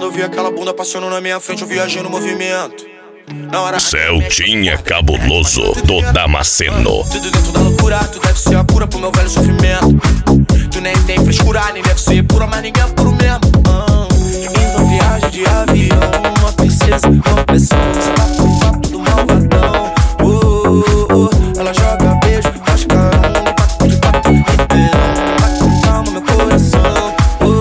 Quando eu vi aquela bunda passando na minha frente, eu viajei no movimento. Celtinha cabuloso do Damasceno. Tudo dentro da loucura, tu deve ser a cura pro meu velho sofrimento. Tu nem tem frescura, nem deve ser pura, mas ninguém é puro mesmo. Então viagem de avião, uma princesa, uma pressão. Você tá com o papo do malvadão. Ela joga beijo, faz carão, de quatro, inteirão. Vai com calma meu coração.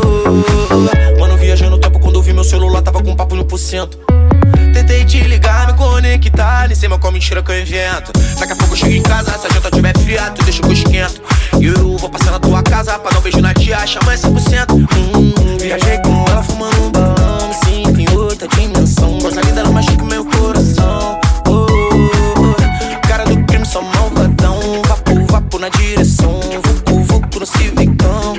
Mano, viajei no tempo quando eu vi meu celular, tava com papo 1%. Tentei te ligar, me conectar, nem sei mais qual mentira que eu invento. Daqui a pouco eu chego em casa, se a janta tiver fria, tu deixa que eu esquento. E eu vou passar na tua casa pra dar um beijo na tia, chama 100%. Viajei com ela fumando um balão, me sinto em outra dimensão. Coisa linda, ela machuca meu coração. Cara do crime, só malvadão. Vapo na direção, vucu no civicão.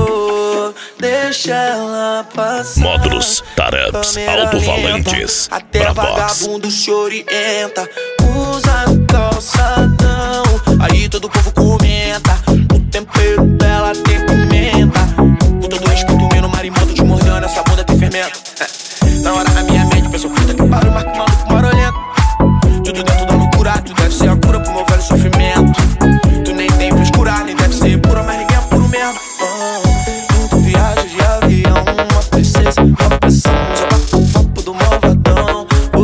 Deixa ela passar. Módulos, tarups, alto-falantes. Até vagabundo se orienta. Usa calçadão, aí todo o povo comenta. O tempero dela tem pimenta. Com todo respeito, meu marimoto te mordendo, essa bunda tem fermento. Na hora na minha mente, penso, puta que pariu, marca maluco marolento. Tudo dentro da loucura, tu deve ser a cura pro meu velho sofrimento. Tu nem tem frescura, nem deve ser pura, mas ninguém é puro mesmo. Viagem de avião, uma princesa, uma pressão. Joga o papo do malvadão.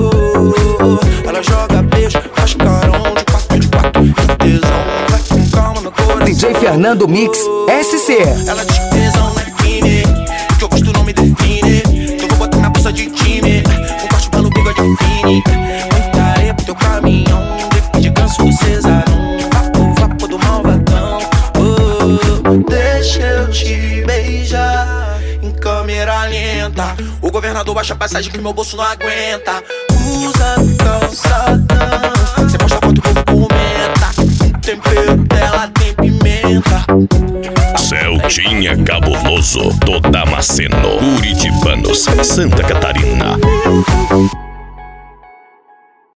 Ela joga beijo, faz carão, de quatro, de tesão. Vai com calma meu coração. DJ Fernando Mix SC. Ela diz que tesão não é crime, que eu gosto não me define. Então vou botar na bolsa de time, um corte pelo bigode fine. Muita areia pro teu caminhão, de ganso do cesarão. Vapo do malvadão. Deixa eu te beijar em câmera lenta. O governador baixa a passagem que meu bolso não aguenta. Usa calçadão, cê posta foto e o povo comenta. O tempero dela tem pimenta. Celtinha cabuloso do Damasceno, Curitibanos, Santa Catarina.